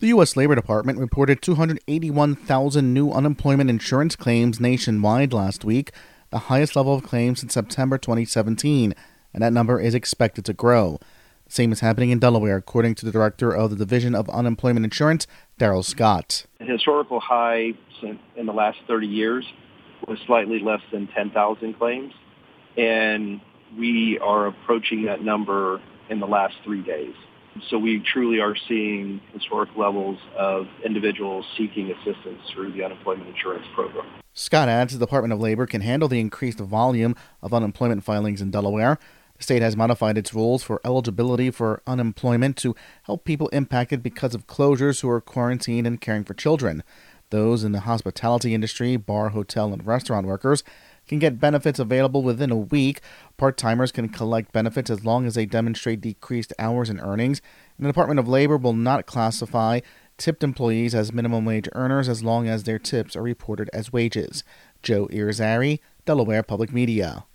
The U.S. Labor Department reported 281,000 new unemployment insurance claims nationwide last week, the highest level of claims since September 2017, and that number is expected to grow. The same is happening in Delaware, according to the director of the Division of Unemployment Insurance, Daryl Scott. The historical high in the last 30 years was slightly less than 10,000 claims, and we are approaching that number in the last 3 days. So we truly are seeing historic levels of individuals seeking assistance through the unemployment insurance program. Scott adds the Department of Labor can handle the increased volume of unemployment filings in Delaware. The state has modified its rules for eligibility for unemployment to help people impacted because of closures who are quarantined and caring for children. Those in the hospitality industry, bar, hotel, and restaurant workers can get benefits available within a week. Part-timers can collect benefits as long as they demonstrate decreased hours and earnings. And the Department of Labor will not classify tipped employees as minimum wage earners as long as their tips are reported as wages. Joe Irizarry, Delaware Public Media.